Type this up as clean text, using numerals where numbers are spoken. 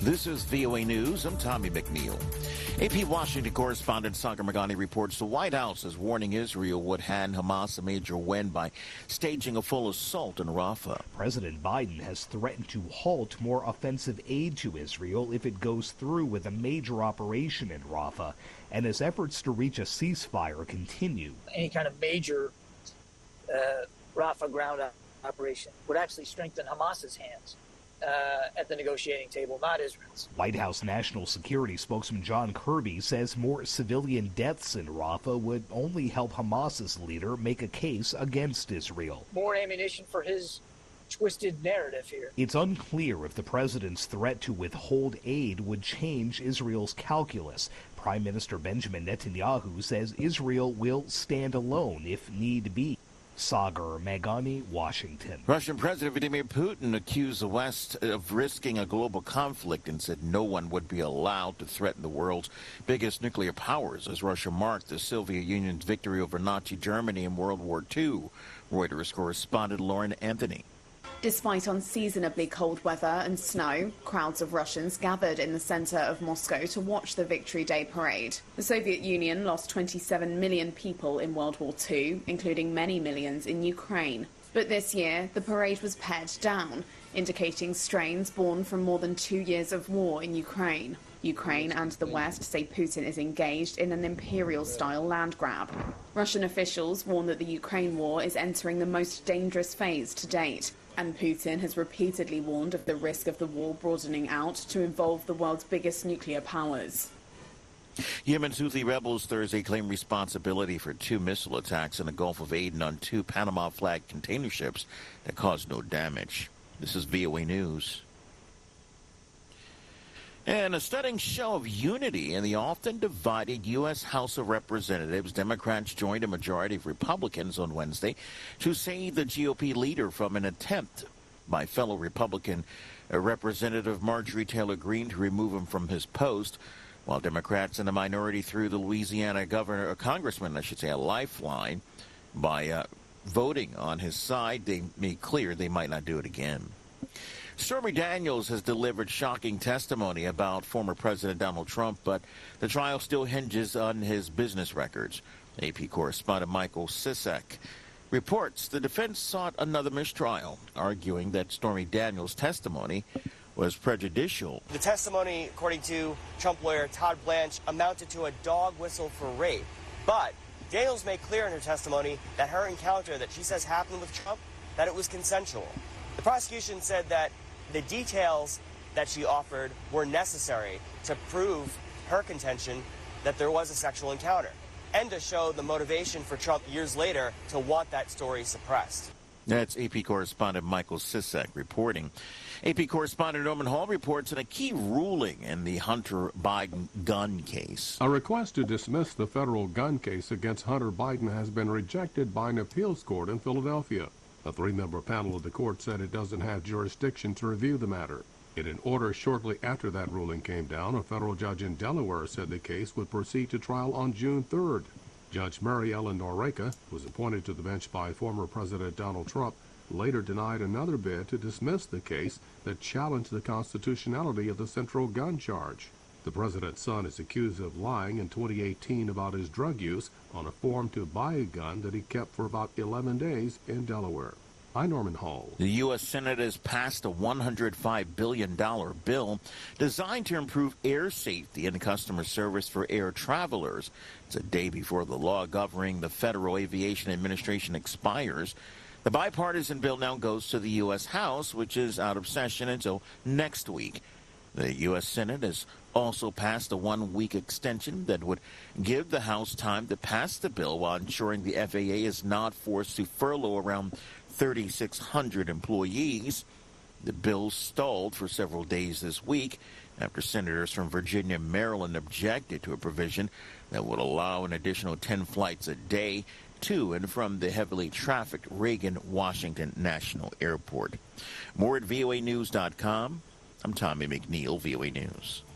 This is VOA News. I'm Tommy McNeil. AP Washington correspondent Sagar Meghani reports the White House is warning Israel would hand Hamas a major win by staging a full assault in Rafah. President Biden has threatened to halt more offensive aid to Israel if it goes through with a major operation in Rafah, and as efforts to reach a ceasefire continue. Any kind of major Rafah ground operation would actually strengthen Hamas's hands at the negotiating table, not Israel's. White House National Security spokesman John Kirby says more civilian deaths in Rafah would only help Hamas's leader make a case against Israel. More ammunition for his twisted narrative here. It's unclear if the president's threat to withhold aid would change Israel's calculus. Prime Minister Benjamin Netanyahu says Israel will stand alone if need be. Sagar Meghani, Washington. Russian President Vladimir Putin accused the West of risking a global conflict and said no one would be allowed to threaten the world's biggest nuclear powers as Russia marked the Soviet Union's victory over Nazi Germany in World War II. Reuters correspondent Lauren Anthony. Despite unseasonably cold weather and snow, crowds of Russians gathered in the center of Moscow to watch the Victory Day parade. The Soviet Union lost 27 million people in World War II, including many millions in Ukraine. But this year, the parade was pared down, indicating strains born from more than 2 years of war in Ukraine. Ukraine and the West say Putin is engaged in an imperial-style land grab. Russian officials warn that the Ukraine war is entering the most dangerous phase to date. And Putin has repeatedly warned of the risk of the war broadening out to involve the world's biggest nuclear powers. Yemen's Houthi rebels Thursday claimed responsibility for 2 missile attacks in the Gulf of Aden on 2 Panama-flagged container ships that caused no damage. This is VOA News. And a stunning show of unity in the often divided U.S. House of Representatives. Democrats joined a majority of Republicans on Wednesday to save the GOP leader from an attempt by fellow Republican Representative Marjorie Taylor Greene to remove him from his post, while Democrats in the minority threw the Louisiana congressman, a lifeline by voting on his side. They made clear they might not do it again. Stormy Daniels has delivered shocking testimony about former President Donald Trump, but the trial still hinges on his business records. AP correspondent Michael Sisek reports the defense sought another mistrial, arguing that Stormy Daniels' testimony was prejudicial. The testimony, according to Trump lawyer Todd Blanche, amounted to a dog whistle for rape. But Daniels made clear in her testimony that her encounter that she says happened with Trump, that it was consensual. The prosecution said that the details that she offered were necessary to prove her contention that there was a sexual encounter and to show the motivation for Trump years later to want that story suppressed. That's AP correspondent Michael Sisek reporting. AP correspondent Norman Hall reports on a key ruling in the Hunter Biden gun case. A request to dismiss the federal gun case against Hunter Biden has been rejected by an appeals court in Philadelphia. A 3-member panel of the court said it doesn't have jurisdiction to review the matter. In an order shortly after that ruling came down, a federal judge in Delaware said the case would proceed to trial on June 3rd. Judge Mary Ellen Noreika, who was appointed to the bench by former President Donald Trump, later denied another bid to dismiss the case that challenged the constitutionality of the central gun charge. The president's son is accused of lying in 2018 about his drug use on a form to buy a gun that he kept for about 11 days in Delaware. I'm Norman Hall. The U.S. Senate has passed a $105 billion bill designed to improve air safety and customer service for air travelers. It's a day before the law governing the Federal Aviation Administration expires. The bipartisan bill now goes to the U.S. House, which is out of session until next week. The U.S. Senate has also passed a 1-week extension that would give the House time to pass the bill while ensuring the FAA is not forced to furlough around 3,600 employees. The bill stalled for several days this week after senators from Virginia and Maryland objected to a provision that would allow an additional 10 flights a day to and from the heavily trafficked Reagan-Washington National Airport. More at voanews.com. I'm Tommy McNeil, VOA News.